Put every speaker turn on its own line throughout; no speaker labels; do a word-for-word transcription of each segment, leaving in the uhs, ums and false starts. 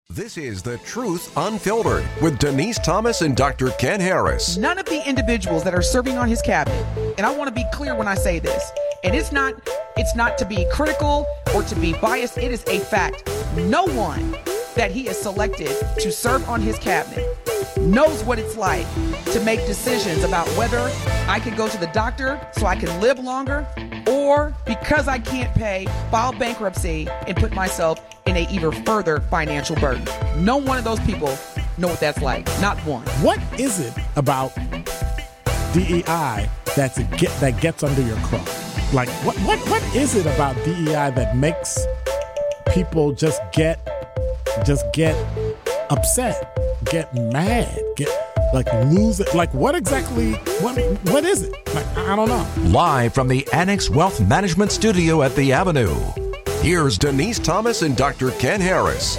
This is The Truth Unfiltered with Denise Thomas and Doctor Ken Harris.
None of the individuals that are serving on his cabinet, and I want to be clear when I say this, and it's not it's not to be critical or to be biased, it is a fact. No one that he has selected to serve on his cabinet knows what it's like to make decisions about whether I can go to the doctor so I can live longer, or because I can't pay, file bankruptcy and put myself in a even further financial burden. No one of those people know what that's like. Not one.
What is it about D E I that's a get, that gets under your craw? Like, what, what, what is it about D E I that makes people just get, just get upset, get mad, get like lose it? Like, what exactly? What, what is it? Like, I don't know.
Live from the Annex Wealth Management Studio at the Avenue, here's Denise Thomas and Doctor Ken Harris.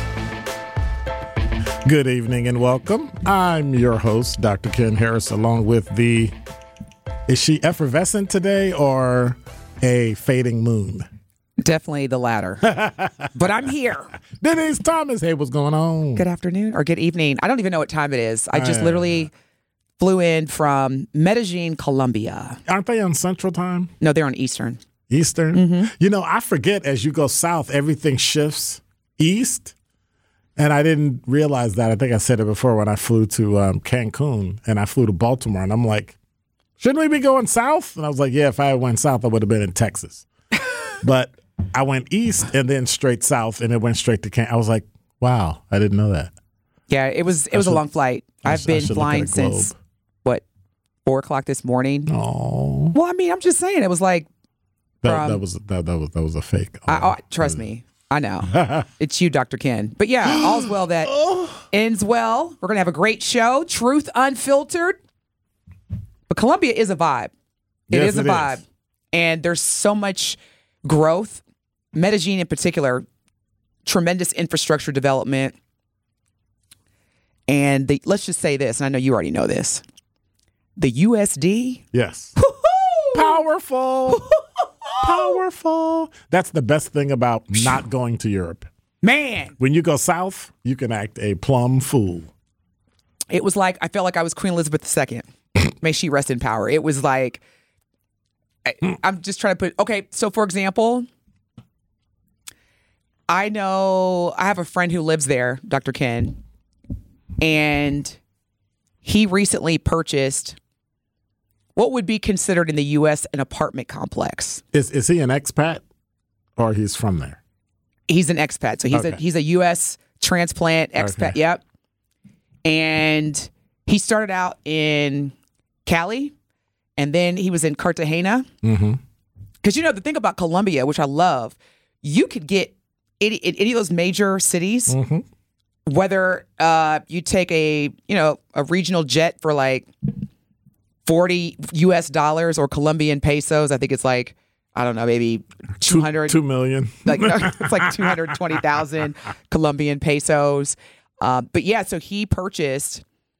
Good evening and welcome. I'm your host, Doctor Ken Harris, along with the, is she effervescent today or a fading moon?
Definitely the latter. But I'm here.
Denise Thomas, hey, what's going on?
Good afternoon or good evening. I don't even know what time it is. I just uh, literally flew in from Medellin, Colombia.
Aren't they on Central Time?
No, they're on Eastern.
Eastern?
Mm-hmm.
You know, I forget as you go south, everything shifts east. And I didn't realize that. I think I said it before when I flew to um, Cancun and I flew to Baltimore. And I'm like, shouldn't we be going south? And I was like, yeah, if I went south, I would have been in Texas. But I went east and then straight south and it went straight to Cancun. I was like, wow, I didn't know that.
Yeah, it was it was should, a long flight.
I
I've
should,
been flying since, what, four o'clock this morning.
Oh.
Well, I mean, I'm just saying, it was like,
That,
from,
that was that, that was that was a fake.
I, oh, trust me, I know. It's you, Doctor Ken. But yeah, all's well that ends well. We're gonna have a great show, Truth Unfiltered. But Colombia is a vibe. It
yes,
is a
it
vibe,
is.
And there's so much growth. Medellin, in particular, tremendous infrastructure development. And the, let's just say this, and I know you already know this: the U S D.
Yes. Powerful. Powerful. That's the best thing about not going to Europe.
Man.
When you go south, you can act a plumb fool.
It was like, I felt like I was Queen Elizabeth the Second. May she rest in power. It was like, I, I'm just trying to put, okay, so for example, I know, I have a friend who lives there, Doctor Ken, and he recently purchased what would be considered in the U S an apartment complex.
Is is he an expat or he's from there?
He's an expat. So he's
okay.
a he's a U S transplant expat.
Okay.
Yep. And he started out in Cali, and then he was in Cartagena.
Mm-hmm.
Because you know the thing about Colombia, which I love, you could get any, any of those major cities,
mm-hmm.
whether uh, you take a you know a regional jet for like forty U S dollars or Colombian pesos. I think it's like, I don't know, maybe two hundred.
Two, two million.
Like, no, it's like two hundred twenty thousand Colombian pesos. Uh, but yeah, so he purchased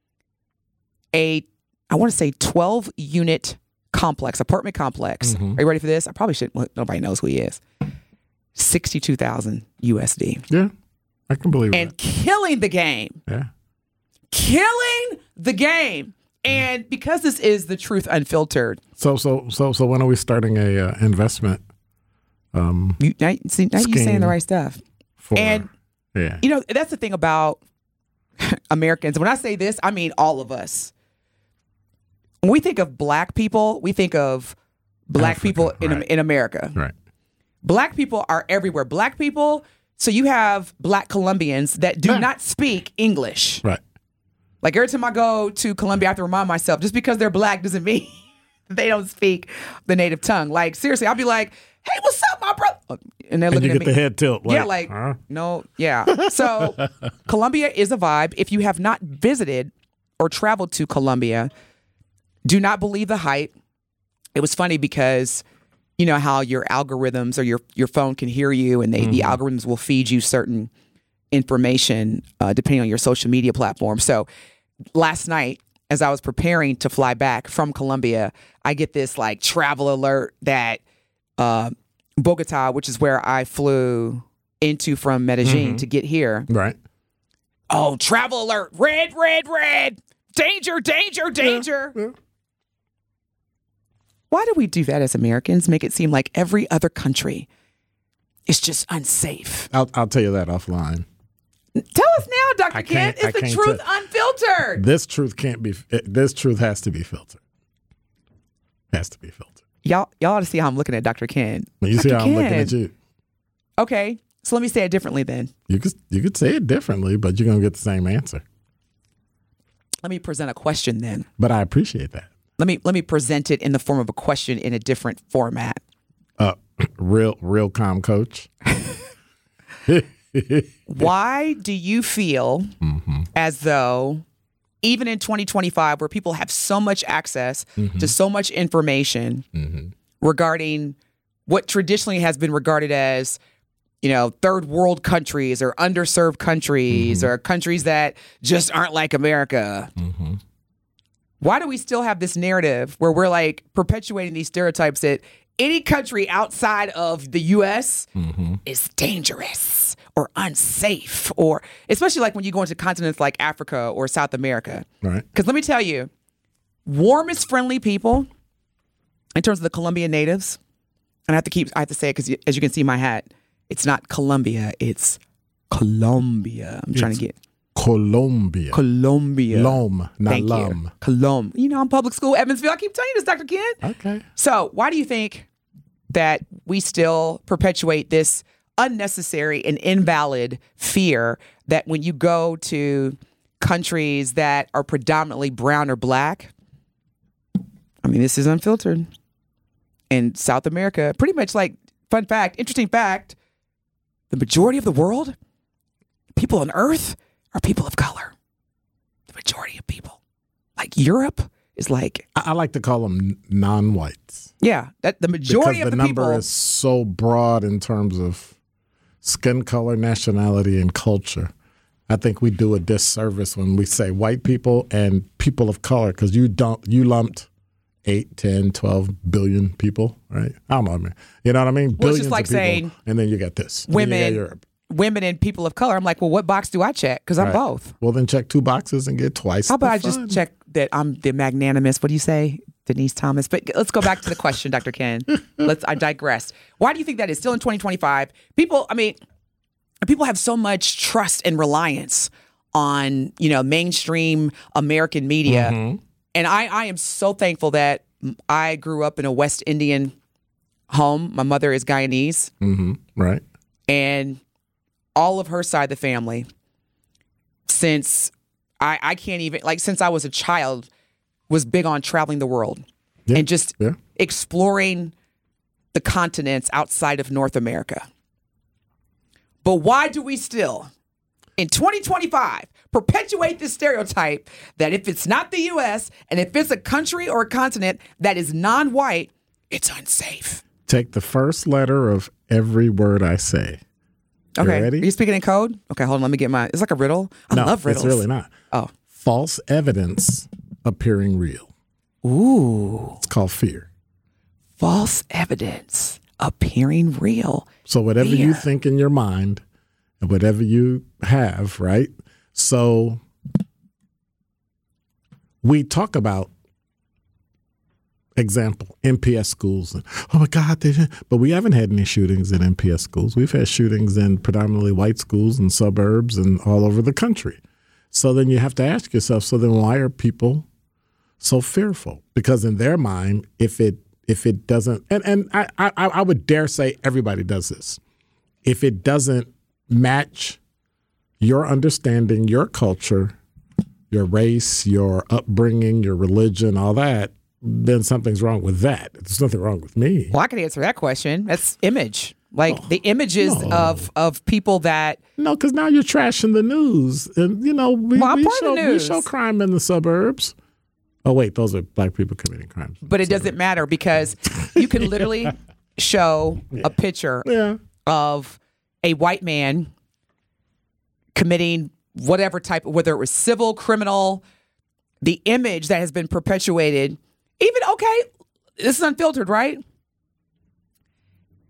a, I want to say twelve unit complex, apartment complex.
Mm-hmm.
Are you ready for this? I probably shouldn't, well, nobody knows who he is. sixty-two thousand U S D.
Yeah, I can believe it.
And
that.
killing the game.
Yeah.
Killing the game. And because this is the Truth Unfiltered.
So so so so when are we starting a uh, investment? Um,
you, now, see, now you're saying the right stuff.
For,
and
yeah,
you know that's the thing about Americans. When I say this, I mean all of us. When we think of black people, we think of black
Africa,
people in
right.
in America.
Right.
Black people are everywhere. Black people. So you have black Colombians that do
Yeah.
not speak English.
Right.
Like every time I go to Colombia, I have to remind myself, just because they're black doesn't mean they don't speak the native tongue. Like seriously, I'll be like, "Hey, what's up, my brother?" And they're
And
looking
you
at
get
me.
the head tilt. Like,
yeah, like
huh?
no, yeah. So Colombia is a vibe. If you have not visited or traveled to Colombia, do not believe the hype. It was funny because you know how your algorithms or your your phone can hear you, and they mm-hmm. the algorithms will feed you certain information uh, depending on your social media platform. So last night, as I was preparing to fly back from Colombia, I get this like travel alert that uh, Bogota, which is where I flew into from Medellin
mm-hmm.
to get here,
right,
Oh, travel alert. Red, red, red. Danger, danger, danger.
Yeah, yeah.
Why do we do that as Americans? Make it seem like every other country is just unsafe.
I'll, I'll tell you that offline.
Tell us now, Doctor
I
Ken.
can't-
Is
I
the
can't
truth
tell-
unfiltered?
This truth can't be. This truth has to be filtered. Has to be filtered.
Y'all, y'all ought to see how I'm looking at Doctor Ken.
When you see
Doctor
how I'm looking
Ken.
at you,
Okay, so let me say it differently then.
you could you could say it differently, but you're gonna get the same answer.
Let me present a question then.
But I appreciate that.
Let me let me present it in the form of a question in a different format.
Uh, real real calm coach.
Why do you feel
Mm-hmm.
as though, even in twenty twenty-five, where people have so much access
Mm-hmm.
to so much information regarding what traditionally has been regarded as, you know, third world countries or underserved countries
Mm-hmm.
or countries that just aren't like America,
Mm-hmm.
why do we still have this narrative where we're like perpetuating these stereotypes that any country outside of the U S
Mm-hmm.
is dangerous or unsafe, or especially like when you go into continents like Africa or South America?
Right.
Because let me tell you, warmest, friendly people in terms of the Colombian natives, and I have to keep, I have to say it because as you can see my hat, it's not Colombia, it's Colombia. I'm trying
It's
to get
Colombia.
Colombia.
Lom, not
Thank
lum.
you. Colom. You know, I'm public school, Evansville. I keep telling you this, Doctor Ken.
Okay.
So why do you think that we still perpetuate this unnecessary and invalid fear that when you go to countries that are predominantly brown or black, I mean, this is unfiltered, in South America, pretty much like, fun fact, interesting fact, the majority of the world, people on Earth, are people of color. The majority of people. Like Europe is like,
I, I like to call them non-whites.
yeah, that the majority
Because
of
the,
the,
number
people.
is so broad in terms of skin color, nationality, and culture. I think we do a disservice when we say white people and people of color, because you don't you lumped eight, ten, twelve billion people, right? I don't know, I mean, you know what I mean?
Well, it's
Billions
just like
of people,
saying
and then you got this. and then you got
women,
Europe.
women and people of color. I'm like, well, what box do I check? Because I'm
Right.
both.
Well, then check two boxes and get twice.
How about
the
I just
fun.
check that I'm the magnanimous? What do you say, Denise Thomas? But let's go back to the question, Doctor Ken. Let's. I digress. Why do you think that is still in twenty twenty-five? People, I mean, people have so much trust and reliance on, you know, mainstream American media,
Mm-hmm.
and I, I am so thankful that I grew up in a West Indian home. My mother is Guyanese,
Mm-hmm. Right.
and all of her side of the family, since I, I can't even, like, since I was a child, was big on traveling the world
Yeah.
and just
Yeah.
exploring the continents outside of North America. But why do we still, in twenty twenty-five, perpetuate this stereotype that if it's not the U S and if it's a country or a continent that is non-white, it's unsafe?
Take the first letter of every word I say. You
Okay.
ready?
Are you speaking in code? Okay, hold on. Let me get my. It's like a riddle. I
no,
love riddles.
it's really not.
Oh.
False evidence appearing real.
Ooh.
It's called fear.
False evidence appearing real.
So whatever you
Fear.
think in your mind and whatever you have, right? So we talk about, example, M P S schools. And, oh my God, they did. But we haven't had any shootings in M P S schools. We've had shootings in predominantly white schools and suburbs and all over the country. So then you have to ask yourself, so then why are people so fearful? Because in their mind, if it if it doesn't, and, and I, I, I would dare say everybody does this, if it doesn't match your understanding, your culture, your race, your upbringing, your religion, all that, then something's wrong with that. There's nothing wrong with me.
Well, I can answer that question. That's image. Like the images
no.
of of people that.
No, because now you're trashing the news. And, you know, we,
Well, I'm
we,
part of
show,
the
we
news.
show crime in the suburbs. Oh, wait, those are black people committing crimes.
But it doesn't matter because you can literally show a picture
Yeah.
of a white man committing whatever type, whether it was civil, criminal, the image that has been perpetuated. Even, okay, this is unfiltered, right?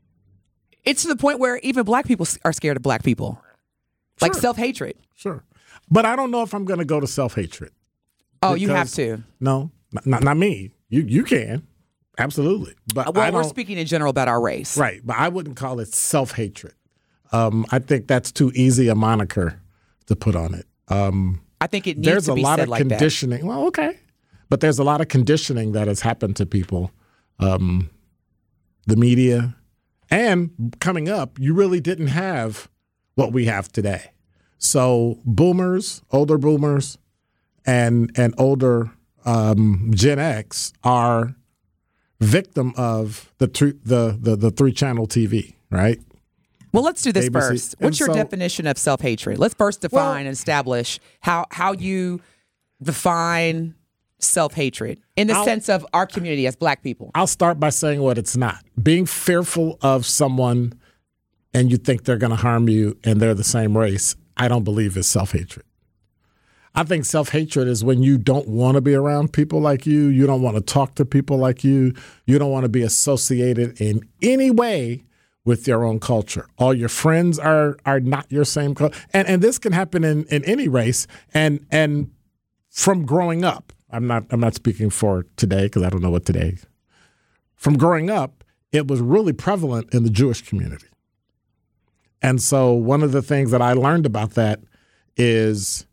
It's to the point where even black people are scared of black people. Like
Sure.
self-hatred.
Sure. But I don't know if I'm going to go to self-hatred.
Oh, you have to.
No, not, not me. You you can. Absolutely. But
well,
I
we're
don't-
speaking in general about our race.
Right. But I wouldn't call it self-hatred. Um, I think that's too easy a moniker to put on it. Um,
I think it needs
there's
to
a
be
lot
said
of
like that.
conditioning. Well, okay. But there's a lot of conditioning that has happened to people. Um, the media. And coming up, you really didn't have what we have today. So boomers, older boomers, and and older um, Gen X are victim of the tr- the the, the three channel T V, right?
Well, let's do this
A B C.
first.
And
What's your
so-
definition of self-hatred? Let's first define
Well-
and establish how how you define self-hatred in the
I'll-
sense of our community as Black people.
I'll start by saying what it's not. Being fearful of someone and you think they're going to harm you and they're the same race, I don't believe is self-hatred. I think self-hatred is when you don't want to be around people like you, you don't want to talk to people like you, you don't want to be associated in any way with your own culture. All your friends are are not your same culture. And and this can happen in, in any race and and from growing up. I'm not I'm not speaking for today because I don't know what today. From growing up, it was really prevalent in the Jewish community. And so one of the things that I learned about that is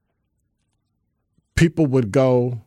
people would go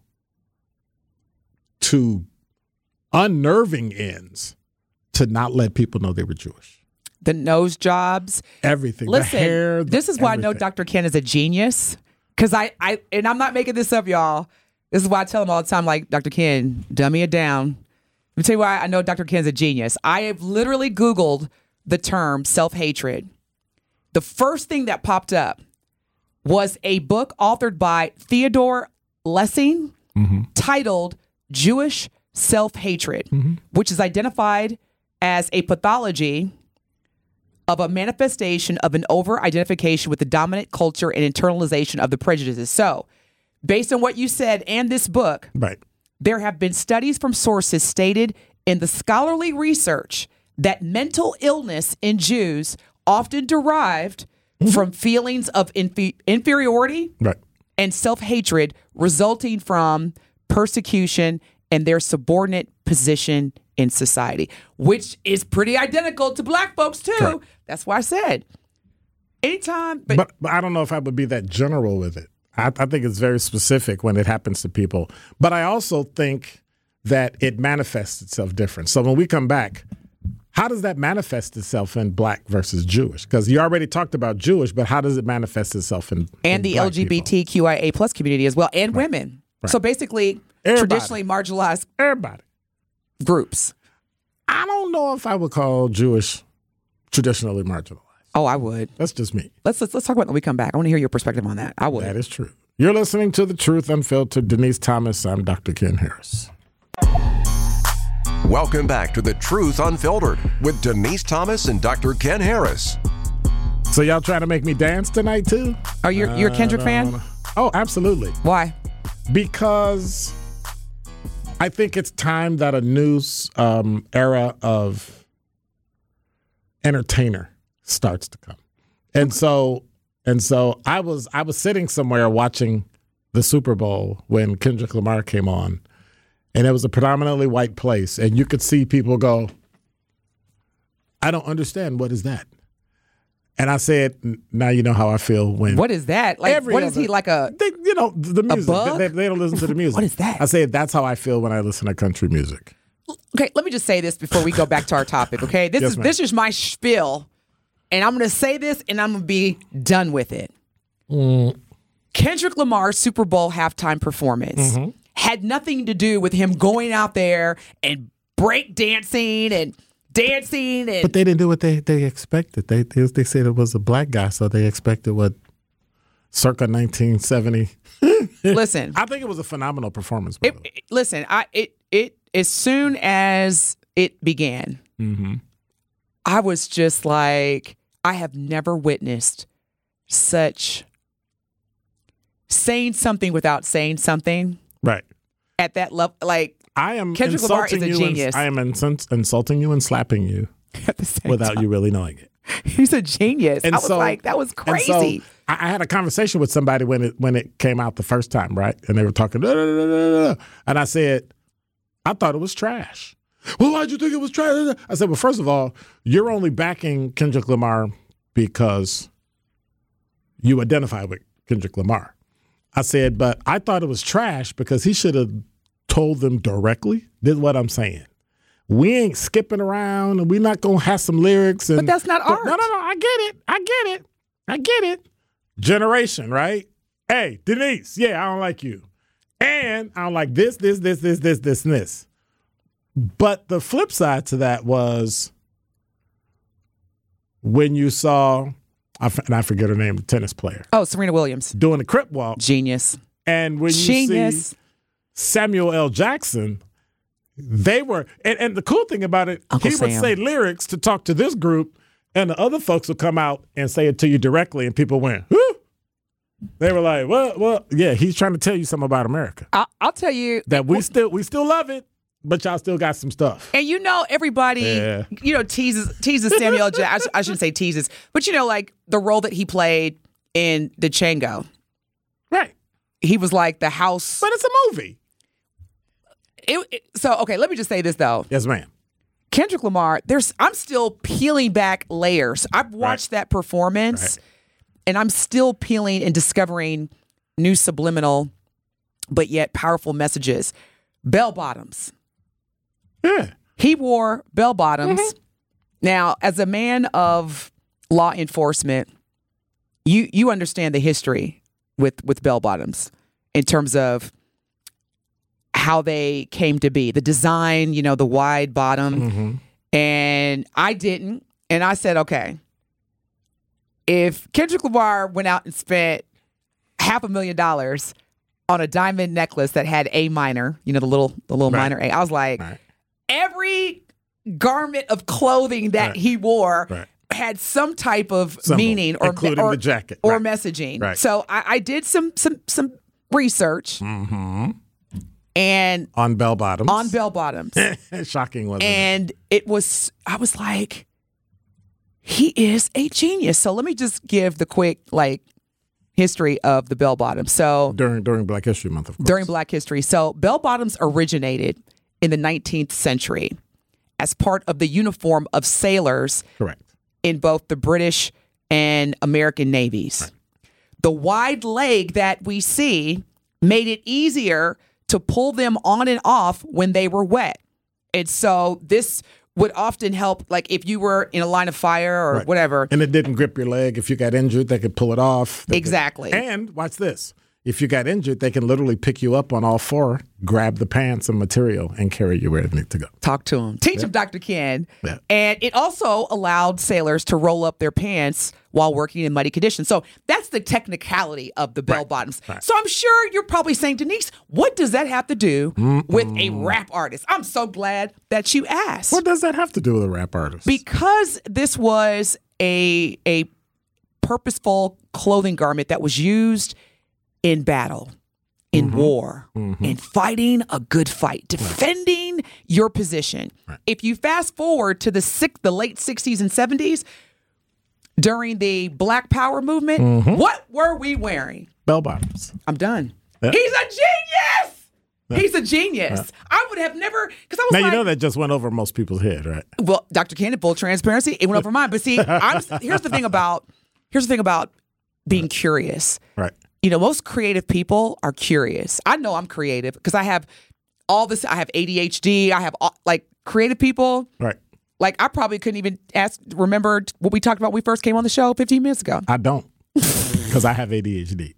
to unnerving ends to not let people know they were Jewish.
The nose jobs.
Everything.
Listen,
the hair.
this is why I know
everything.
Doctor Ken is a genius. Because I, I, and I'm not making this up, y'all. This is why I tell him all the time, like, Doctor Ken, dummy it down. Let me tell you why I know Doctor Ken's a genius. I have literally Googled the term self-hatred. The first thing that popped up was a book authored by Theodore Lessing
Mm-hmm.
titled Jewish Self-Hatred,
Mm-hmm.
which is identified as a pathology of a manifestation of an over-identification with the dominant culture and internalization of the prejudices. So, based on what you said and this book,
Right.
there have been studies from sources stated in the scholarly research that mental illness in Jews often derived from feelings of infe- inferiority
Right.
and self-hatred resulting from persecution and their subordinate position in society, which is pretty identical to Black folks too.
Correct.
That's why I said anytime. But,
But, but I don't know if I would be that general with it. I, I think it's very specific when it happens to people. But I also think that it manifests itself different. So when we come back, how does that manifest itself in Black versus Jewish? Because you already talked about Jewish, but how does it manifest itself in in
and the
Black
L G B T Q I A plus community as well, and women. So basically,
Everybody.
traditionally marginalized
people? Everybody.
groups.
I don't know if I would call Jewish traditionally marginalized.
Oh, I would.
That's just me.
Let's let's, let's talk about it when we come back. I want to hear your perspective on that. I would.
That is true. You're listening to The Truth Unfiltered. Denise Thomas. I'm Doctor Ken Harris.
Welcome back to The Truth Unfiltered with Denise Thomas and Doctor Ken Harris.
So y'all trying to make me dance tonight too?
Are you you're a Kendrick fan?
Oh, absolutely.
Why?
Because I think it's time that a new um, era of entertainer starts to come. And so and so I was I was sitting somewhere watching the Super Bowl when Kendrick Lamar came on. And it was a predominantly white place. And you could see people go, I don't understand. What is that? And I said, now you know how I feel when.
What is that? Like,
Every
what is
other-
he like a?
They, you know, the music.
bug?
They, they don't listen to the music.
What is that?
I said, that's how I feel when I listen to country music.
Okay, let me just say this before we go back to our topic. Okay, this
Yes,
is
ma'am.
this is my spiel, and I'm going to say this, and I'm going to be done with it.
Mm.
Kendrick Lamar's Super Bowl halftime performance
Mm-hmm.
had nothing to do with him going out there and break dancing and dancing and.
But they didn't do what they, they expected. They, they they said it was a black guy, so they expected what, circa nineteen seventy.
Listen,
I think it was a phenomenal performance. By
it,
the way.
it- listen, I it it as soon as it began,
Mm-hmm.
I was just like, I have never witnessed such saying something without saying something
Right.
at that level. Like
I am
Kendrick Lamar is
insulting
a
you.
genius.
And, I am insult, insulting you and slapping you
at the same
without
time.
you really knowing it.
He's a genius.
And
I was
so,
like, that was crazy.
And so I, I had a conversation with somebody when it when it came out the first time, right? And they were talking, da, da, da, da, da. And I said, I thought it was trash. Well, why'd you think it was trash? I said, well, first of all, you're only backing Kendrick Lamar because you identify with Kendrick Lamar. I said, but I thought it was trash because he should have told them directly. This is what I'm saying. We ain't skipping around and we're not going to have some lyrics. And,
but that's not art.
No, no, no. I get it. I get it. I get it. Generation, right? Hey, Denise, yeah, I don't like you. And I don't like this, this, this, this, this, this, and this. But the flip side to that was when you saw, I f- and I forget her name, the tennis player.
Oh, Serena Williams.
Doing the crip walk.
Genius.
And when you
Genius.
see Samuel L. Jackson, they were, and, and the cool thing about it,
Uncle
he
Sam.
would say lyrics to talk to this group, and the other folks would come out and say it to you directly, and people went, whoo. They were like, well, well, yeah, he's trying to tell you something about America.
I'll, I'll tell you.
That we still we still love it, but y'all still got some stuff.
And you know, everybody,
Yeah.
you know, teases teases Samuel Jackson. I, sh- I shouldn't say teases, but you know, like the role that he played in the Django.
Right.
He was like the house.
But it's a movie.
It, it, so, okay, let me just say this, though.
Yes, ma'am.
Kendrick Lamar, there's I'm still peeling back layers. I've watched
Right.
that performance,
Right.
and I'm still peeling and discovering new subliminal, but yet powerful messages. Bell bottoms.
Yeah.
He wore bell bottoms.
Mm-hmm.
Now, as a man of law enforcement, you you understand the history with with bell bottoms in terms of how they came to be, the design, you know, the wide bottom.
Mm-hmm.
And I didn't. And I said, okay, if Kendrick Lamar went out and spent half a million dollars on a diamond necklace that had A minor, you know, the little the little
Right.
minor A, I was like,
Right.
every garment of clothing that
Right.
he wore
Right.
had some type of
Symbol,
meaning or
including
or,
the jacket.
or
Right.
messaging.
Right.
So I, I did some some some research
Mm-hmm.
and
On bell bottoms.
on bell bottoms.
Shocking, wasn't it?
And it was, I was like, he is a genius. So let me just give the quick, like, history of the bell bottom. So
During during Black History Month, of course.
during Black History. So bell bottoms originated in the nineteenth century as part of the uniform of sailors
Correct.
in both the British and American navies.
Right.
The wide leg that we see made it easier to pull them on and off when they were wet. And so this would often help, like if you were in a line of fire or
Right.
whatever.
And it didn't grip your leg. If you got injured, they could pull it off. They could-
Exactly.
and watch this. If you got injured, they can literally pick you up on all four, grab the pants and material, and carry you where you need to go.
Talk to him. Teach him, Doctor Ken.
Yeah.
And it also allowed sailors to roll up their pants while working in muddy conditions. So that's the technicality of the bell
Right.
bottoms.
Right.
So I'm sure you're probably saying, Denise, what does that have to do Mm-mm. with a rap artist? I'm so glad that you asked.
What does that have to do with a rap artist?
Because this was a a purposeful clothing garment that was used in battle, in
Mm-hmm.
war, in fighting a good fight, defending your position.
Right.
If you fast forward to the six, the late sixties and seventies, during the Black Power movement,
Mm-hmm.
what were we wearing?
Bell bottoms.
I'm done.
Yeah.
He's a genius. He's a genius. I would have never, because I was
Now,
like,
you know that just went over most people's head, right?
well, Doctor Ken, in full transparency, it went over mine. But see, I'm, here's the thing about here's the thing about being curious.
Right.
You know, most creative people are curious. I know I'm creative because I have all this. I have A D H D. I have all, like creative people.
Right.
Like I probably couldn't even ask. Remember what we talked about when we first came on the show fifteen minutes ago.
I don't, because I have A D H D.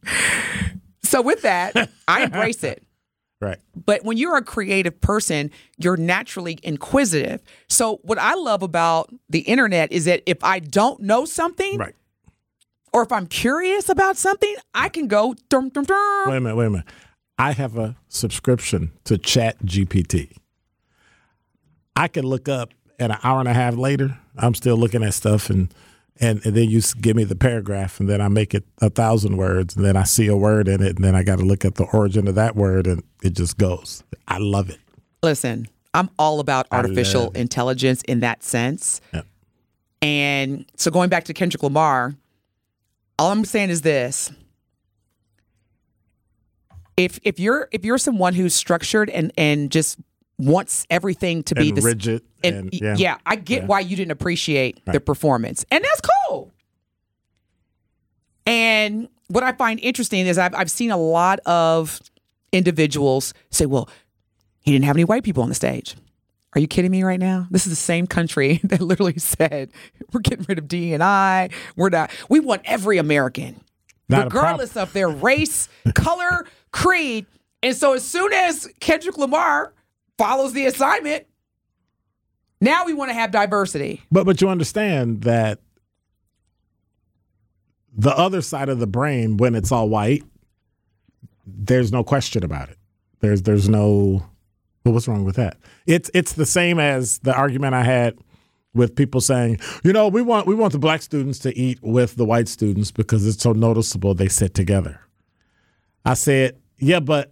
So with that, I embrace it.
Right.
But when you're a creative person, you're naturally inquisitive. So what I love about the internet is that if I don't know something,
Right.
or if I'm curious about something, I can go dum dum dum.
Wait a minute, wait a minute. I have a subscription to Chat G P T. I can look up, and an hour and a half later, I'm still looking at stuff, and, and, and then you s- give me the paragraph, and then I make it a thousand words, and then I see a word in it, and then I got to look at the origin of that word, and it just goes. I love it.
Listen, I'm all about
I
artificial
love it.
intelligence in that sense.
Yeah.
And so going back to Kendrick Lamar, all I'm saying is this. If if you're if you're someone who's structured and, and just wants everything to be
and
this,
rigid,
and,
and
yeah.
yeah.
I get
Yeah.
why you didn't appreciate
Right.
the performance, and that's cool. And what I find interesting is I've I've seen a lot of individuals say, "Well, he didn't have any white people on the stage." Are you kidding me right now? This is the same country that literally said, "We're getting rid of D and I. We're not. We want every American."
Not
regardless of their race, color, creed. And so as soon as Kendrick Lamar follows the assignment, now we want to have diversity.
But but you understand that the other side of the brain, when it's all white, there's no question about it. There's there's no, well, what's wrong with that? It's it's the same as the argument I had with people saying, you know, we want we want the black students to eat with the white students because it's so noticeable they sit together. I said, yeah, but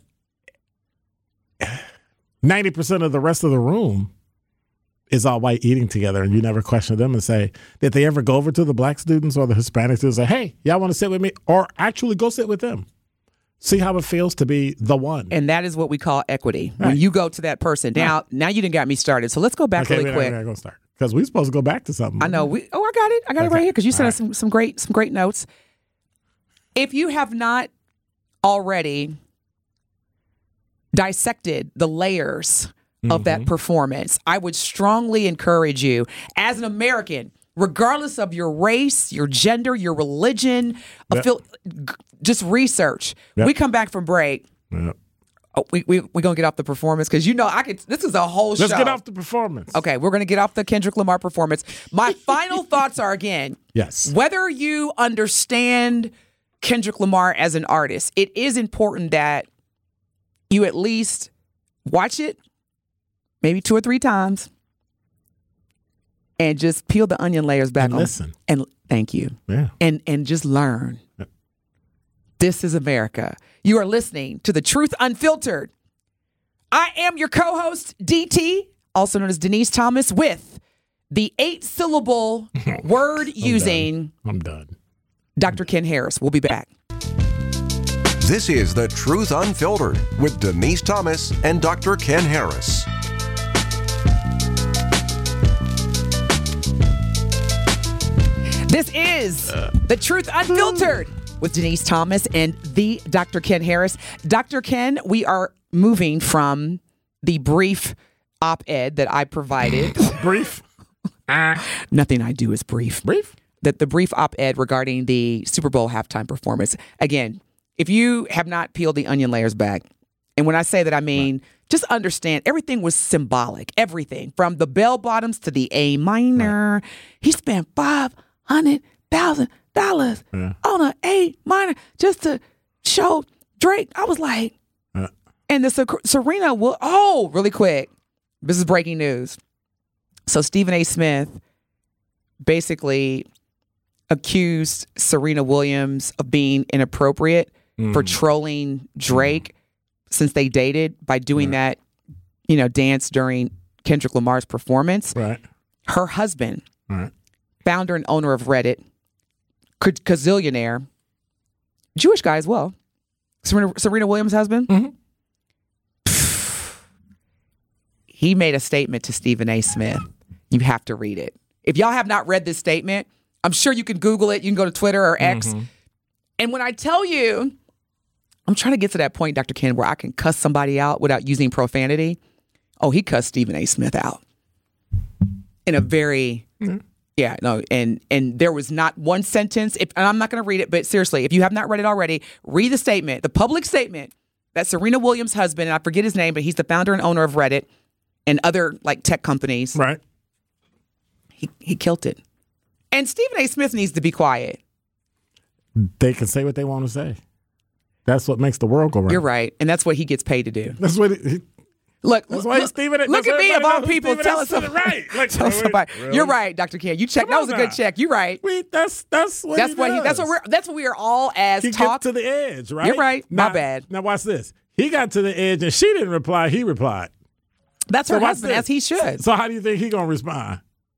ninety percent of the rest of the room is all white eating together, and you never question them and say, did they ever go over to the black students or the Hispanic students and say, hey, y'all want to sit with me? Or actually go sit with them. See how it feels to be the one.
And that is what we call equity.
Right.
When you go to that person. Now, right. now you done got me started. So let's go back
okay,
really
we're
quick.
Not gonna start. Because we're supposed to go back to something.
I know. We. Oh, I got it. I got okay. it right here because you sent us right. some, some great some great notes. If you have not already dissected the layers mm-hmm. of that performance, I would strongly encourage you as an American, regardless of your race, your gender, your religion, yep. affil- just research. Yep. We come back from break.
Yep.
Oh, we we we gonna get off the performance because you know I could. This is a whole show.
Let's get off the performance.
Okay, we're gonna get off the Kendrick Lamar performance. My final thoughts are again,
yes,
whether you understand Kendrick Lamar as an artist, it is important that you at least watch it, maybe two or three times, and just peel the onion layers back
and
on.
Listen,
and thank you.
Yeah,
and and just learn. Yep. This is America. You are listening to The Truth Unfiltered. I am your co-host, D T, also known as Denise Thomas, with the eight-syllable word
I'm
using
done. I'm done.
Doctor Ken Harris. We'll be back.
This is The Truth Unfiltered with Denise Thomas and Doctor Ken Harris.
This is The Truth Unfiltered with Denise Thomas and the Doctor Ken Harris. Doctor Ken, we are moving from the brief op-ed that I provided.
Brief?
Uh, Nothing I do is brief.
Brief?
The, the brief op-ed regarding the Super Bowl halftime performance. Again, if you have not peeled the onion layers back, and when I say that, I mean, right. just understand everything was symbolic. Everything from the bell bottoms to the A minor. Right. He spent five hundred thousand dollars yeah. on an A minor just to show Drake. I was like, yeah. and the Serena will. Oh, really quick. This is breaking news. So Stephen A. Smith basically accused Serena Williams of being inappropriate mm. for trolling Drake mm. since they dated by doing right. that, you know, dance during Kendrick Lamar's performance.
Right.
Her husband,
right.
founder and owner of Reddit, gazillionaire, Jewish guy as well, Serena, Serena Williams' husband.
Mm-hmm.
He made a statement to Stephen A. Smith. You have to read it. If y'all have not read this statement, I'm sure you can Google it. You can go to Twitter or X. Mm-hmm. And when I tell you, I'm trying to get to that point, Doctor Ken, where I can cuss somebody out without using profanity. Oh, he cussed Stephen A. Smith out in a very, mm-hmm. yeah, no. And and there was not one sentence. If, and I'm not going to read it, but seriously, if you have not read it already, read the statement, the public statement that Serena Williams' husband, and I forget his name, but he's the founder and owner of Reddit and other like tech companies.
Right.
He he killed it. And Stephen A. Smith needs to be quiet.
They can say what they want to say. That's what makes the world go round.
You're right. And that's what he gets paid to do.
That's what he,
Look,
that's why
look,
Stephen,
look at me of all people.
Stephen
Tell us somebody.
Right. Like,
tell
really?
somebody.
Really?
You're right, Doctor Ken. You check. That was a good
now.
check. You're right.
We, that's that's what
that's
he
what
does.
he. That's what we're. That's what we are all as
he
talk
to the edge. Right.
You're right.
Now,
My bad.
Now watch this. He got to the edge and she didn't reply. He replied.
That's
so
her husband,
this.
as he should.
So how do you think he gonna respond?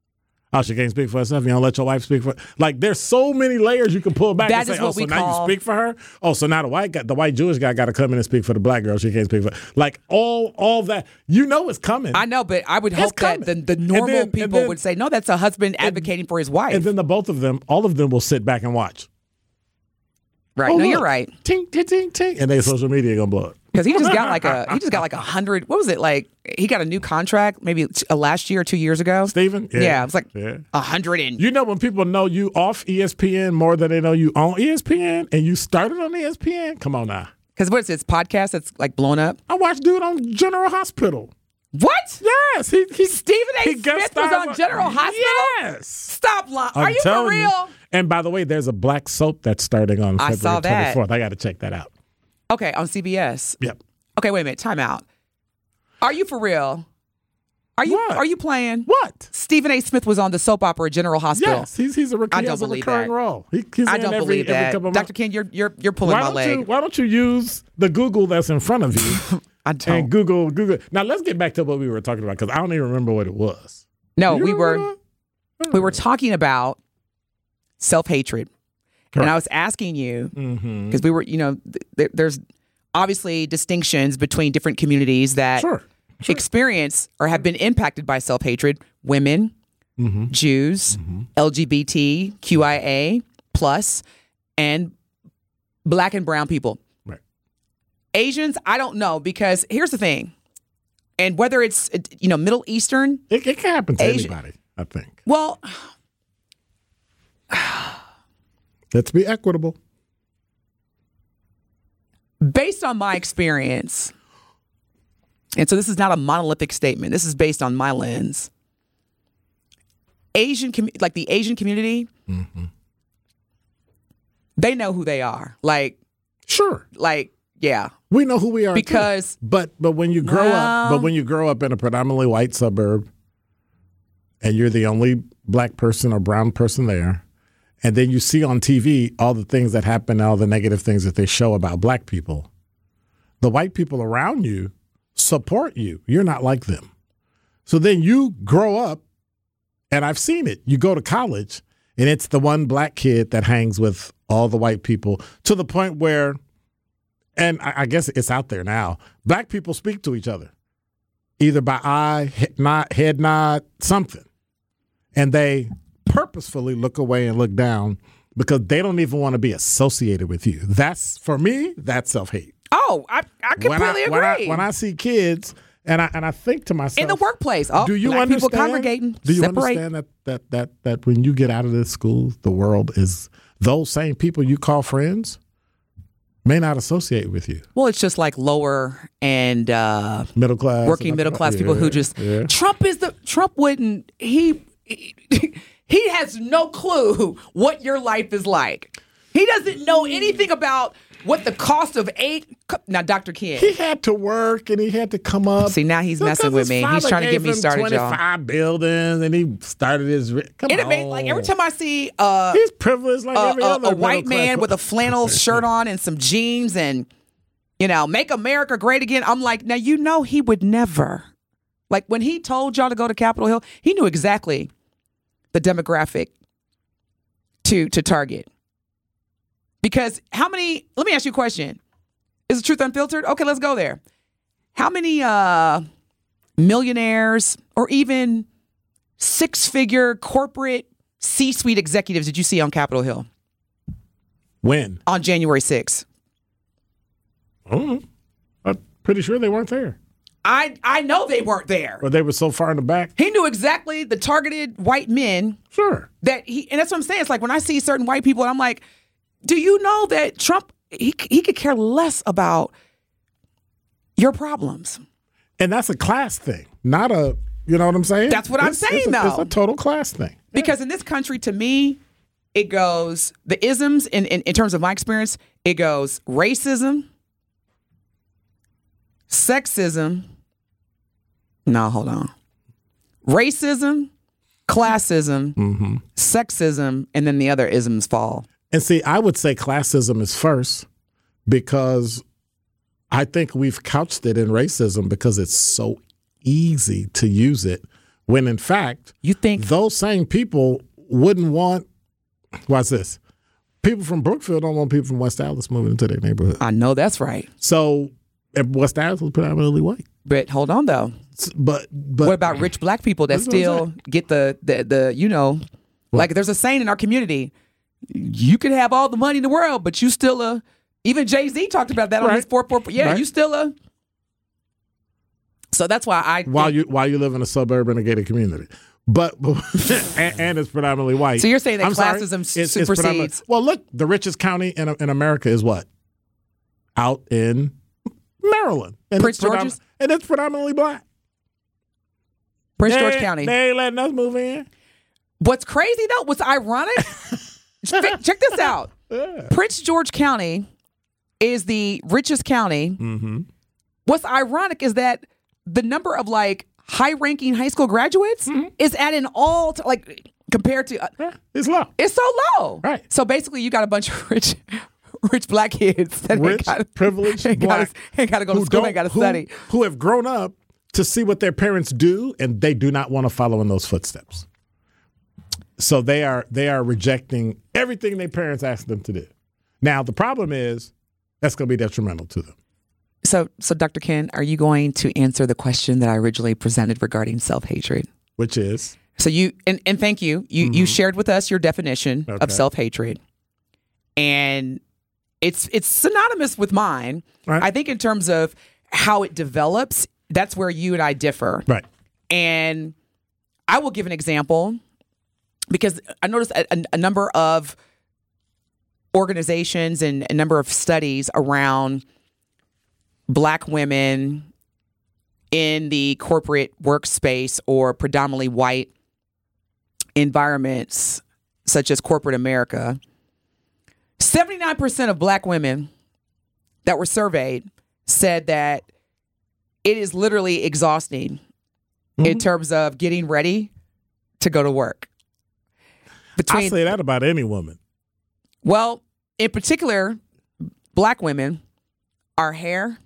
Oh, she can't speak for herself. You don't let your wife speak for. Like, there's so many layers you can pull back
That
and say,
is what
oh, so
we
now
call-
you speak for her. Oh, so now the white guy, the white Jewish guy, got to come in and speak for the black girl. She can't speak for. Like all, all that. You know, it's coming.
I know, but I would
It's
hope that
coming.
the, the normal
And then- and
people
then-
would say, no, that's a husband advocating for his wife.
And then the both of them, all of them, will sit back and watch.
right?
Oh,
no,
look.
you're right.
Ting, ting, ting, ting, and their social media gonna blow up.
Because he just got like a he just got like a hundred. What was it like? He got a new contract maybe uh, last year or two years ago.
Steven?
Yeah, it was like
Yeah.
a hundred and
You know when people know you off E S P N more than they know you on E S P N, and you started on E S P N? Come on now.
because what's this podcast that's like blown up?
I watched dude on General Hospital.
What?
Yes, he, he
Stephen A.
he guest
Smith was
starred
on General Hospital?
Yes.
Stop lying.
I'm
Are you for
telling
real?
you. And by the way, there's a black soap that's starting on
I
February
saw that.
twenty-fourth. I got to check that out.
Okay, on C B S.
Yep.
Okay, wait a minute. Time out. Are you for real? Are you
What?
Are you playing?
What?
Stephen A. Smith was on the soap opera General Hospital.
Yes, he's he's a, he
I don't
has a
believe
recurring
that.
role. He, he's
I
in
don't
every,
believe
every
that.
couple of
Doctor
months.
Ken, you're you're you're pulling
Why
my
don't
leg.
you Why don't you use the Google that's in front of you?
I don't.
And Google, Google. Now let's get back to what we were talking about because I don't even remember what it was.
no,
You
we were
remember that?
we were talking about self-hatred. And
Correct.
I was asking you because
Mm-hmm.
we were, you know, th- there's obviously distinctions between different communities that
Sure.
experience or have been impacted by self-hatred. Women,
Mm-hmm.
Jews, L G B T Q I A plus, and black and brown people.
Right.
Asians, I don't know because here's the thing, and whether it's uh, you know Middle Eastern,
It, it can happen to
Asian-
anybody. I think.
well,
Let's be equitable.
based on my experience, and so this is not a monolithic statement. This is based on my lens. Asian, com- like the Asian community,
Mm-hmm.
they know who they are. Like,
Sure.
like, yeah.
We know who we are too.
Because-
but but when you grow up,
No.
but when you grow up in a predominantly white suburb, and you're the only black person or brown person there, and then you see on T V all the things that happen, all the negative things that they show about black people, the white people around you support you. You're not like them. So then you grow up, and I've seen it. You go to college, and it's the one black kid that hangs with all the white people to the point where, and I, I guess it's out there now, black people speak to each other, either by eye, head nod, head nod, something. And they purposefully look away and look down because they don't even want to be associated with you. That's, for me, that's self-hate.
Oh, I, I completely
When I,
agree.
when I, when I see kids, and I and I think to myself,
in the workplace, oh,
do you
black
understand?
people congregating,
Do you
separate.
understand that, that that that when you get out of this school, the world is those same people you call friends may not associate with you.
Well, it's just like lower and uh,
Middle class,
working middle class people who
Yeah,
just
yeah.
Trump is the Trump wouldn't he he has no clue what your life is like. He doesn't know anything about what the cost of eight. Now, Doctor Ken,
He had to work and he had to come up.
See, now he's
Because
messing with
his
me. He's
father
trying to
gave
get me
him
started, y'all.
twenty-five buildings, and he started his. Come
it
on,
amazing. Like every time I see uh,
he's privileged like
a,
every
a,
other
a white
middle-class
man with a
person.
flannel shirt on and some jeans and, you know, make America great again. I'm like, now, you know, he would never. Like when he told y'all to go to Capitol Hill, he knew exactly the demographic to to target. Because how many, let me ask you a question. Is the truth unfiltered? Okay, let's go there. How many uh, millionaires or even six-figure corporate C-suite executives did you see on Capitol Hill
When?
on January sixth?
Oh, I'm pretty sure they weren't there,
I, I know they weren't there.
or they were so far in the back.
He knew exactly the targeted white men
Sure.
that he, and that's what I'm saying. It's like when I see certain white people, I'm like, do you know that Trump, he he could care less about your problems.
And that's a class thing, not a, you know what I'm saying?
That's what I'm
It's-
saying,
it's a,
though.
It's a total class thing.
Because in this country, to me, it goes, the isms, in, in, in terms of my experience, it goes racism, sexism. No, hold on. Racism, classism,
Mm-hmm.
sexism, and then the other isms fall.
And see, I would say classism is first because I think we've couched it in racism because it's so easy to use it When in fact,
you think
those same people wouldn't want, what's this? People from Brookfield don't want people from West Dallas moving into their neighborhood.
I know that's right.
So West Dallas was predominantly white.
But hold on, though.
But, but
what about rich black people that still get the, the, the, you know, what? Like there's a saying in our community, you can have all the money in the world, but you still a, even Jay-Z talked about that on
right.
his four, four, yeah, right. you still a. So that's why I
while
think,
you while you live in a suburban and gated community, but, but and, and it's predominantly white.
So you're saying that
I'm
classism
sorry, it's,
supersedes?
It's well, look, the richest county in in America is what? Out in Maryland, and
Prince
it's predom-
George's,
and it's predominantly black.
Prince
they,
George County.
They ain't letting us move in.
What's crazy though? What's ironic? Check this out.
Yeah.
Prince George County is the richest county.
Mm-hmm.
What's ironic is that the number of like high-ranking high school graduates mm-hmm. is at an all t- like compared to uh,
yeah, it's low.
It's so low.
Right.
So basically, you got a bunch of rich, rich black kids that
rich,
ain't gotta,
privileged
ain't
black
gotta, ain't got to go to school, ain't got to study,
who have grown up to see what their parents do, and they do not want to follow in those footsteps. So they are they are rejecting everything their parents asked them to do. Now the problem is that's going to be detrimental to them.
So, so Doctor Ken, are you going to answer the question that I originally presented regarding self-hatred?
Which is?
So you, and, and thank you, you, mm-hmm. you shared with us your definition okay. of self-hatred. And it's it's synonymous with mine. Right. I think in terms of how it develops, that's where you and I differ.
Right.
And I will give an example because I noticed a, a, a number of organizations and a number of studies around Black women in the corporate workspace or predominantly white environments, such as corporate America. seventy-nine percent of Black women that were surveyed said that it is literally exhausting mm-hmm. in terms of getting ready to go to work.
Between, I say that about any woman.
Well, in particular, Black women, our hair,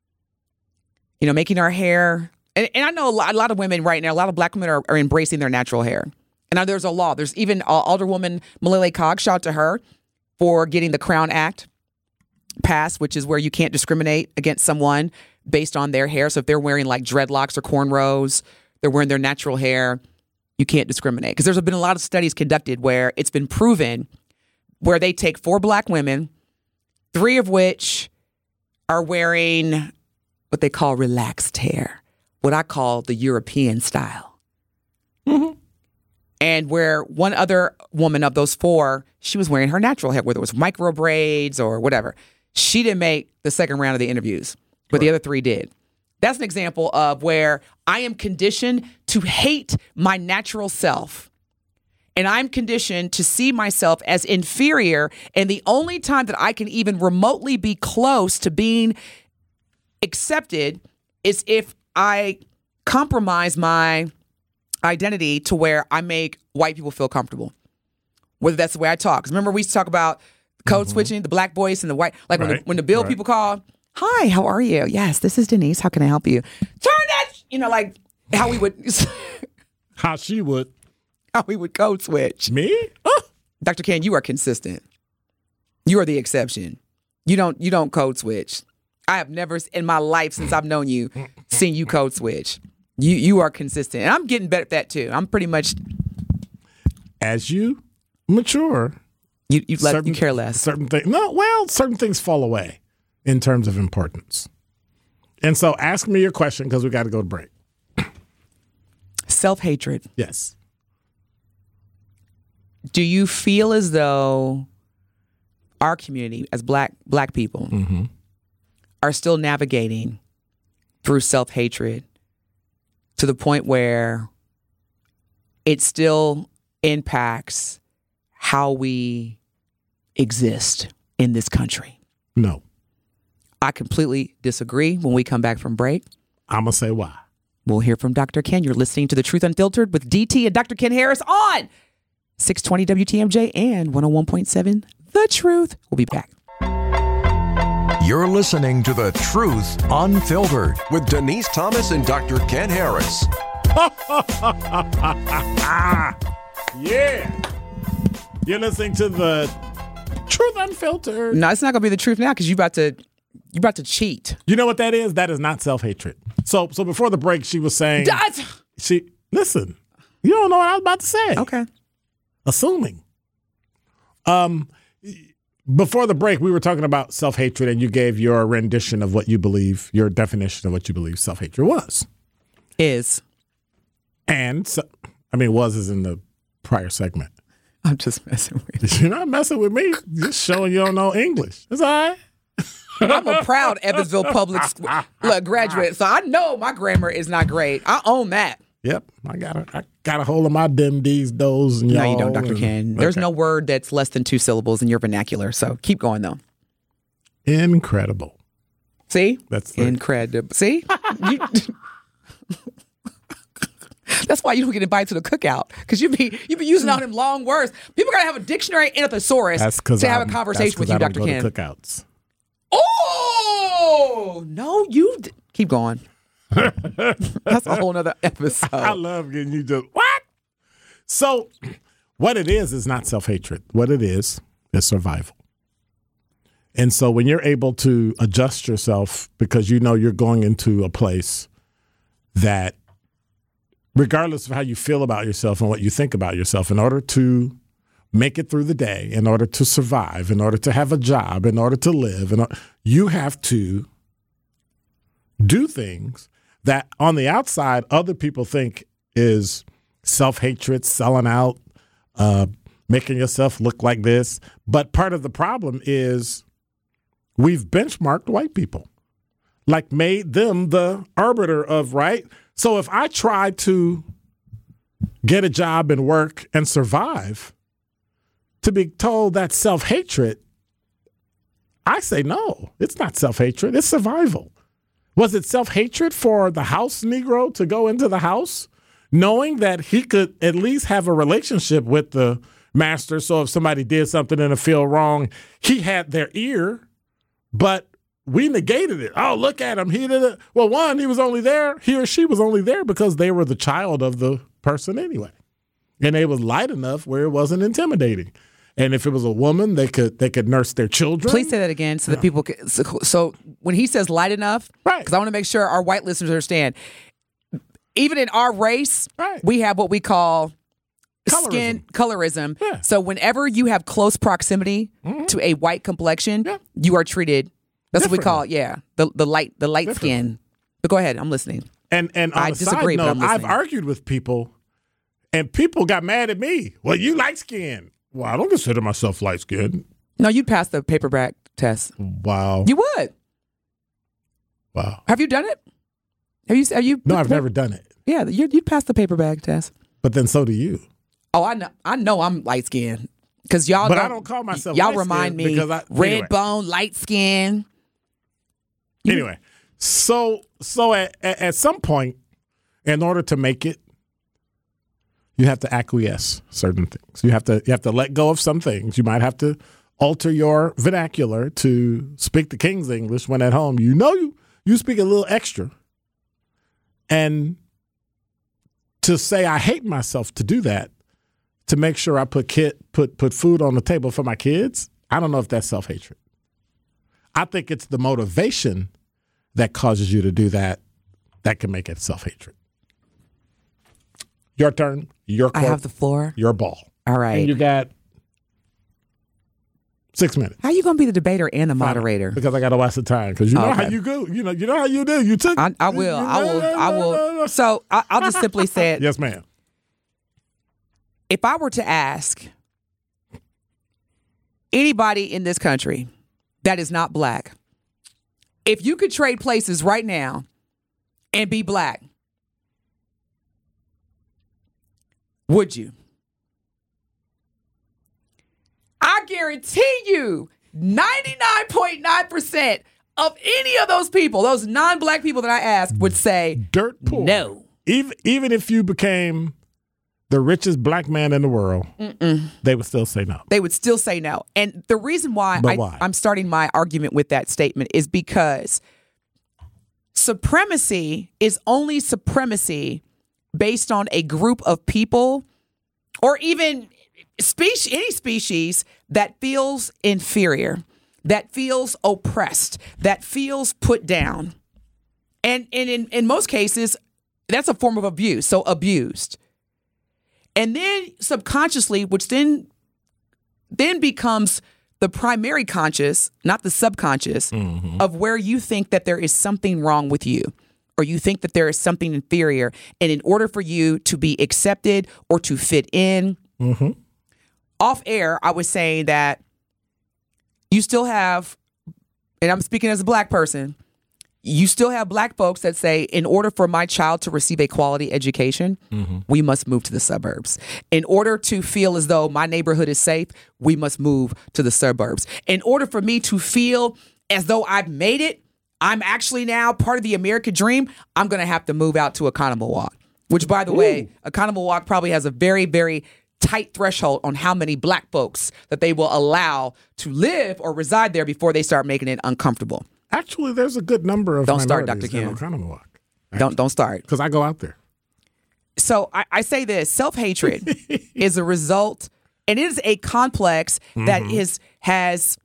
you know, making our hair. And, and I know a lot, a lot of women right now, a lot of Black women are, are embracing their natural hair. And now there's a law. There's even uh, Alderwoman Malele Cogg, shout out to her for getting the Crown Act passed, which is where you can't discriminate against someone based on their hair. So if they're wearing like dreadlocks or cornrows, they're wearing their natural hair, you can't discriminate. Because there's been a lot of studies conducted where it's been proven where they take four Black women, three of which are wearing what they call relaxed hair, what I call the European style. Mm-hmm. And where one other woman of those four, she was wearing her natural hair, whether it was micro braids or whatever. She didn't make the second round of the interviews, but right. the other three did. That's an example of where I am conditioned to hate my natural self. And I'm conditioned to see myself as inferior. And the only time that I can even remotely be close to being accepted is if I compromise my identity to where I make white people feel comfortable. Whether that's the way I talk. 'Cause remember we used to talk about code mm-hmm. switching, the Black voice and the white, like right. when, the, when the Bill right. people call, hi, how are you? Yes, this is Denise. How can I help you? Turn that, you know, like how we would.
How she would.
How we would code switch.
Me?
Oh, Doctor Ken, you are consistent. You are the exception. You don't, you don't code switch. I have never in my life since I've known you seen you code switch. You you are consistent. And I'm getting better at that too. I'm pretty much.
As you mature.
You you, let, certain, you care less.
Certain things. No, well, certain things fall away in terms of importance. And so ask me your question because we got to go to break.
Self-hatred.
Yes.
Do you feel as though our community as black black people mm-hmm. are still navigating through self-hatred to the point where it still impacts how we exist in this country?
No.
I completely disagree. When we come back from break,
I'm going to say why.
We'll hear from Doctor Ken. You're listening to The Truth Unfiltered with D T and Doctor Ken Harris on six twenty W T M J and one oh one point seven The Truth. We'll be back.
You're listening to The Truth Unfiltered with Denise Thomas and Doctor Ken Harris.
Yeah. You're listening to the Truth Unfiltered.
No, it's not gonna be the truth now because you about to you about to cheat.
You know what that is? That is not self-hatred. So so before the break, she was saying
That's-
she listen, you don't know what I was about to say.
Okay.
Assuming. Um before the break, we were talking about self-hatred, and you gave your rendition of what you believe, your definition of what you believe self-hatred was.
Is.
And so, I mean, was is in the prior segment.
I'm just messing with you.
You're not messing with me. Just showing you don't know English. That's all right.
I'm a proud Evansville Public School look, graduate, so I know my grammar is not great. I own that.
Yep, I got a, I got a hold of my dem, d's, those, and
No,
y'all.
you don't, Doctor
and-
Ken. There's
Okay.
no word that's less than two syllables in your vernacular, so keep going, though.
Incredible.
See?
That's the-
incredible. See? You- That's why you don't get invited to the cookout, because you be you be using all them long words. People gotta have a dictionary and a thesaurus
That's because
to have a conversation with you, Doctor
go
Ken.
To cookouts.
Oh no, you d- keep going. That's a whole nother episode.
I love getting you just what? So, what it is is not self-hatred. What it is is survival. And so, when you're able to adjust yourself because you know you're going into a place that, regardless of how you feel about yourself and what you think about yourself, in order to make it through the day, in order to survive, in order to have a job, in order to live, and you have to do things that on the outside other people think is self-hatred, selling out, uh, making yourself look like this. But part of the problem is we've benchmarked white people, like made them the arbiter of right. So if I try to get a job and work and survive, to be told that's self-hatred, I say no, it's not self-hatred, it's survival. Was it self-hatred for the house Negro to go into the house knowing that he could at least have a relationship with the master, so if somebody did something and it feel wrong, he had their ear, but we negated it. Oh, look at him. He did it. Well, one, he was only there. He or she was only there because they were the child of the person anyway. And they was light enough where it wasn't intimidating. And if it was a woman, they could they could nurse their children.
Please say that again so that people can. So, so when he says light enough,
Right.
because I want to make sure our white listeners understand, even in our race,
Right.
we have what we call
Colorism.
skin colorism.
Yeah.
So whenever you have close proximity
Mhm.
to a white complexion,
Yeah.
you are treated. That's what we
Differently.
call it. Yeah, the the light the light
Differently.
skin. But go ahead, I'm listening.
And and on
I
a
disagree,
side
but I'm
note, I've
listening.
argued with people, and people got mad at me. Well, you light skinned. Well, I don't consider myself light skinned.
No, you'd pass the paperback test.
Wow.
You would.
Wow.
Have you done it? Have you? Have you?
No, I've never done it.
Yeah, you you'd pass the paperback test.
But then so do you.
Oh, I know. I know I'm light skinned because y'all.
But
don't,
I don't call myself
Y'all
light-skinned
remind me
because I-
red
anyway.
bone, light skin.
Anyway, so so at, at at some point, in order to make it, you have to acquiesce certain things. You have to you have to let go of some things. You might have to alter your vernacular to speak the King's English when at home you know you you speak a little extra. And to say I hate myself to do that, to make sure I put kid put put food on the table for my kids, I don't know if that's self-hatred. I think it's the motivation that causes you to do that that can make it self-hatred. Your turn, your
I
court,
have the floor.
your ball.
All right.
And you got six minutes.
How you gonna be the debater and the moderator?
Because I got to watch the time. Because you know
Okay.
how you go. You know, you know how you do. You took.
I, I will.
you-
I will. I will. So I, I'll just simply say it.
Yes, ma'am.
If I were to ask anybody in this country that is not black, if you could trade places right now and be black, would you? I guarantee you ninety-nine point nine percent of any of those people, those non-black people that I asked, would say
Dirt poor.
no.
Even even if you became the richest black man in the world,
Mm-mm.
they would still say no.
They would still say no. And the reason why,
But
I,
why?
I'm starting my argument with that statement is because supremacy is only supremacy based on a group of people or even species, any species that feels inferior, that feels oppressed, that feels put down. And, and in, in most cases, that's a form of abuse, so abused. And then subconsciously, which then then becomes the primary conscious, not the subconscious, mm-hmm. of where you think that there is something wrong with you, or you think that there is something inferior. And in order for you to be accepted or to fit in,
mm-hmm.
off air, I was saying that you still have, and I'm speaking as a black person, you still have black folks that say, in order for my child to receive a quality education, mm-hmm. we must move to the suburbs. In order to feel as though my neighborhood is safe, we must move to the suburbs. In order for me to feel as though I've made it, I'm actually now part of the American dream, I'm going to have to move out to Oconomowoc, which, by the Ooh. way, Oconomowoc probably has a very, very tight threshold on how many black folks that they will allow to live or reside there before they start making it uncomfortable.
Actually, there's a good number of
don't start,
minorities
Doctor
in Oconomowoc.
Don't don't start.
Because I go out there.
So I, I say this, self-hatred is a result, and it is a complex mm-hmm. that is has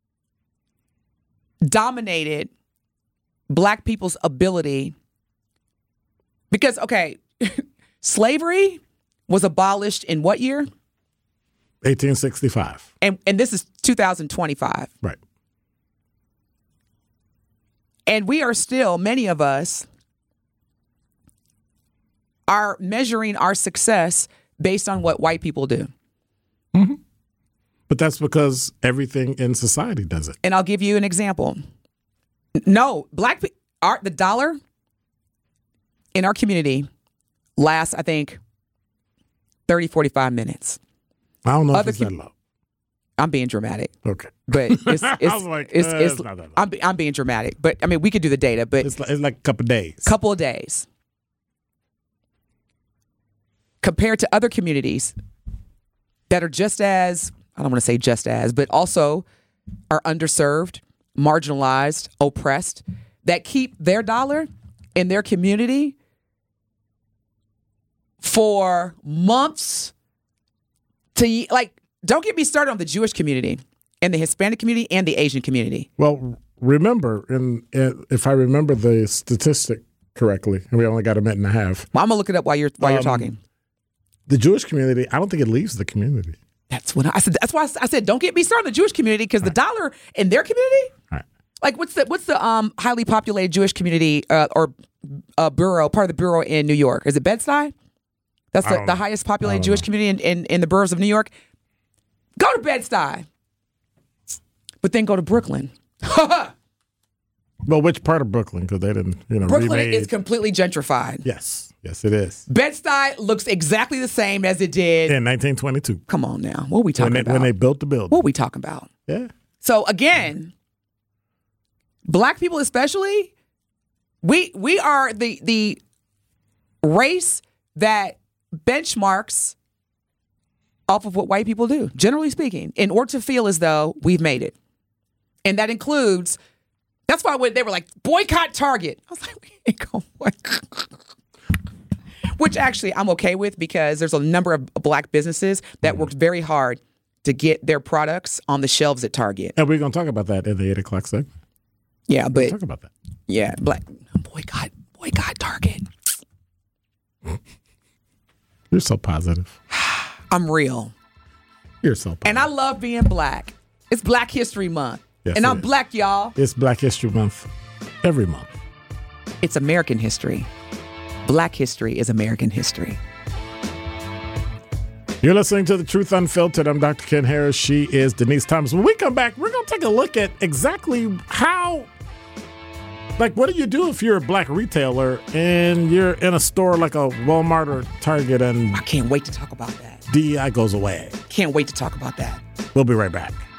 dominated black people's ability. Because, okay, slavery was abolished in what year?
eighteen sixty-five.
And and this is two thousand twenty-five.
Right.
And we are still, many of us are measuring our success based on what white people do.
Mm-hmm. But that's because everything in society does it.
And I'll give you an example. No, black people, the dollar in our community lasts, I think, thirty, forty-five minutes.
I don't know
Other
if it's
com-
that low.
I'm being dramatic.
Okay.
But it's, it's,
I was like,
it's,
uh,
it's,
it's not that low.
I'm, I'm being dramatic. But I mean, we could do the data, but
it's like, it's like a couple of days.
Couple of days. Compared to other communities that are just as, I don't want to say just as, but also are underserved, marginalized, oppressed, that keep their dollar in their community for months to, like, don't get me started on the Jewish community and the Hispanic community and the Asian community.
Well, remember, in, in, if I remember the statistic correctly, and we only got a minute and a half.
Well, I'm going to look it up while you're while um, you're talking.
The Jewish community, I don't think it leaves the community.
That's what I, I said. That's why I said, don't get me started on the Jewish community, because the dollar in their community,
right.
like what's the what's the um highly populated Jewish community uh, or uh, borough, part of the borough in New York? Is it Bed-Stuy? That's the, the highest populated Jewish know. community in, in, in the boroughs of New York. Go to Bed-Stuy, but then go to Brooklyn.
Well, which part of Brooklyn? Because they didn't, you know,
Brooklyn
remade.
is completely gentrified.
Yes, yes, it is.
Bed-Stuy looks exactly the same as it did
in nineteen twenty-two.
Come on now, what are we talking
when they,
about?
When they built the building,
what are we talking about?
Yeah.
So again, black people especially, we we are the the race that benchmarks off of what white people do, generally speaking, in order to feel as though we've made it. And that includes, that's why when they were like, boycott Target. I was like, we ain't gonna boycott. Which actually I'm okay with, because there's a number of black businesses that worked very hard to get their products on the shelves at Target.
And we're going to talk about that in the eight o'clock segment.
Yeah, but.
We'll talk about that.
Yeah, black, boycott, boycott Target.
You're so positive.
I'm real.
You're so positive.
And I love being black. It's Black History Month.
Yes,
and I'm
is.
black, y'all.
It's Black History Month every month.
It's American history. Black history is American history.
You're listening to The Truth Unfiltered. I'm Doctor Ken Harris. She is Denise Thomas. When we come back, we're going to take a look at exactly how, like, what do you do if you're a black retailer and you're in a store like a Walmart or Target and
I can't wait to talk about that.
D E I goes away.
Can't wait to talk about that.
We'll be right back.